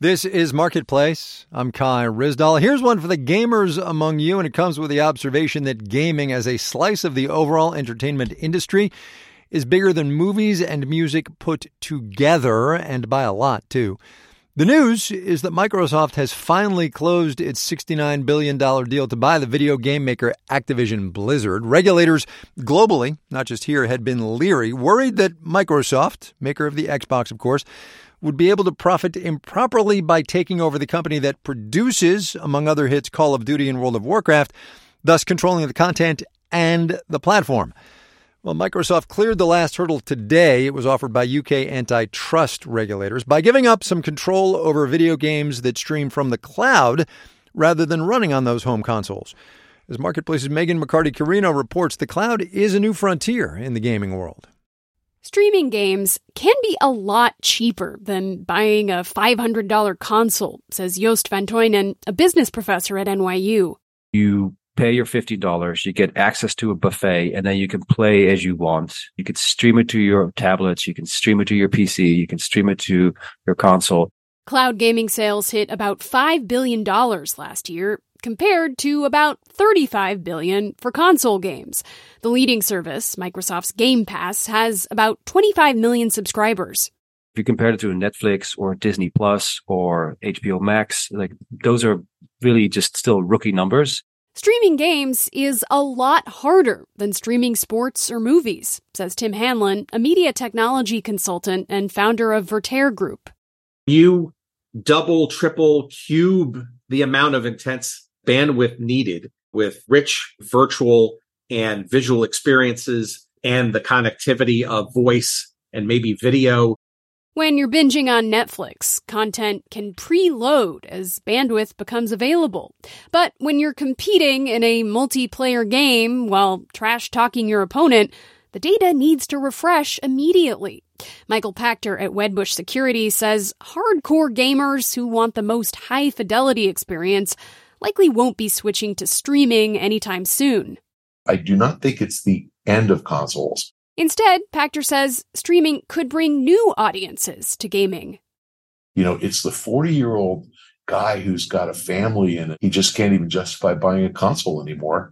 This is Marketplace. I'm Kai Ryssdal. Here's one for the gamers among you, and it comes with the observation that gaming as a slice of the overall entertainment industry is bigger than movies and music put together, and by a lot, too. The news is that Microsoft has finally closed its $69 billion deal to buy the video game maker Activision Blizzard. Regulators globally, not just here, had been leery, worried that Microsoft, maker of the Xbox, of course, would be able to profit improperly by taking over the company that produces, among other hits, Call of Duty and World of Warcraft, thus controlling the content and the platform. Well, Microsoft cleared the last hurdle today. It was offered by UK antitrust regulators by giving up some control over video games that stream from the cloud rather than running on those home consoles. As Marketplace's Megan McCarty-Carino reports, the cloud is a new frontier in the gaming world. Streaming games can be a lot cheaper than buying a $500 console, says Joost van Toynen, a business professor at NYU. You pay your $50, you get access to a buffet, and then you can play as you want. You can stream it to your tablets, you can stream it to your PC, you can stream it to your console. Cloud gaming sales hit about $5 billion last year, compared to about $35 billion for console games. The leading service, Microsoft's Game Pass, has about 25 million subscribers. If you compare it to Netflix or Disney Plus or HBO Max, those are really just still rookie numbers. Streaming games is a lot harder than streaming sports or movies, says Tim Hanlon, a media technology consultant and founder of Vertaire Group. You double, triple, cube the amount of intense bandwidth needed with rich virtual and visual experiences and the connectivity of voice and maybe video. When you're binging on Netflix, content can preload as bandwidth becomes available. But when you're competing in a multiplayer game while trash-talking your opponent, the data needs to refresh immediately. Michael Pachter at Wedbush Security says hardcore gamers who want the most high-fidelity experience likely won't be switching to streaming anytime soon. I do not think it's the end of consoles. Instead, Pachter says streaming could bring new audiences to gaming. You know, it's the 40-year-old guy who's got a family and he just can't even justify buying a console anymore.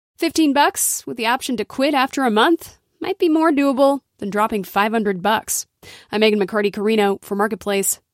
$15 with the option to quit after a month might be more doable than dropping $500. I'm Megan McCarty-Carino for Marketplace.